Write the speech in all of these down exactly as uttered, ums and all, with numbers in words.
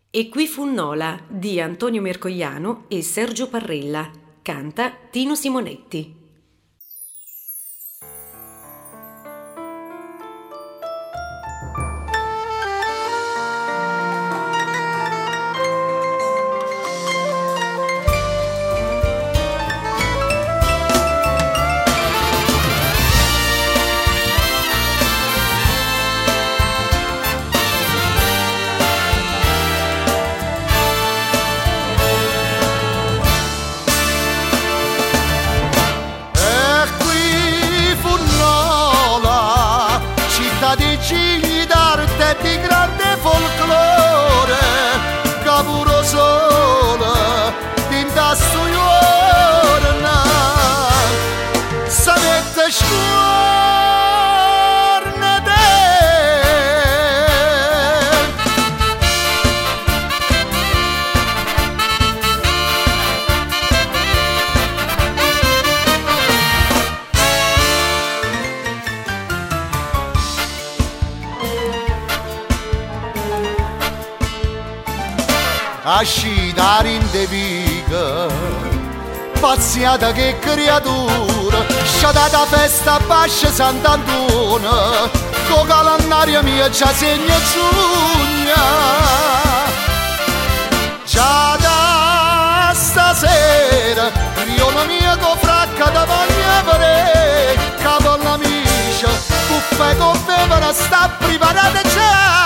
E qui fu Nola di Antonio Mercogliano e Sergio Parrella. Canta Tino Simonetti. Di cigli d'arte e di grande folklore, capuro solo tinta stuiorna, sapete scuorne te. Ascita rindevica, pazziata che creatura, sciatata festa bascia Sant'Antonio, co calendario mio già segna giugna. Già da stasera, riona mia co fracca da voglia pare, capo all'amicia, buffe con fevera sta preparata già.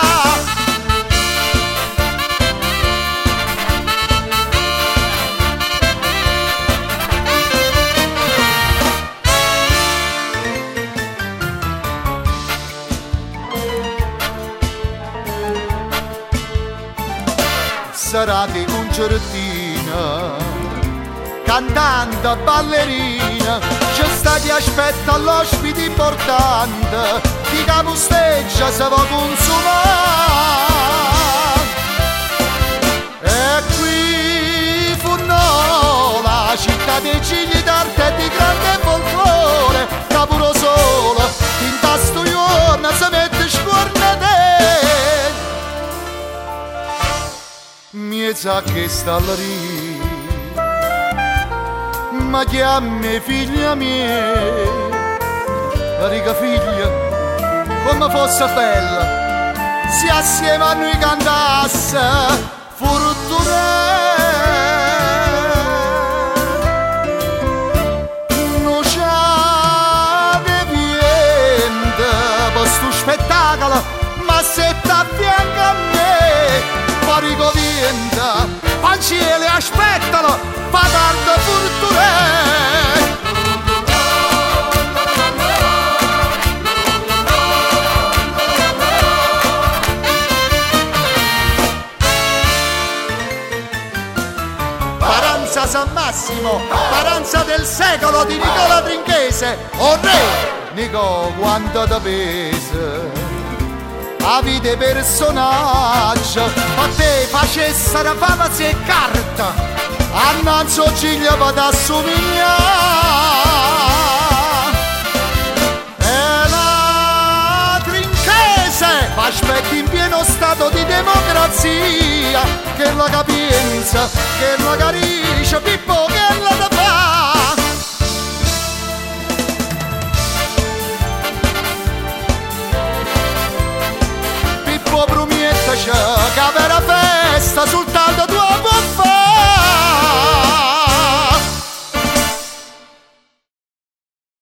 Sarà di concertina, cantante, ballerina, c'è sta chi aspetta l'ospite importante, di capusteggia se va consumare. E qui fu Nola, città dei cigli d'arte e di grande folklore, capuro solo, tinta stuiorna, se mette scorna te. Mi sa che sta alla lì, ma chiami figlia mia, la riga figlia, come fosse bella, se assieme a noi cantasse fortuna. Non c'è niente per sto spettacolo, ma se t'affianca a me, parico vienta, panciele aspettalo, fa tanta fortuna. Paranza San Massimo, paranza del secolo di Nicola Trinchese, o re, Nico quanto te pesa. A vita personaggio, a te facessero fama se carta, annanzo ciglia per assomigliare. E la Trinchese aspetti in pieno stato di democrazia, che la capienza, che la carità.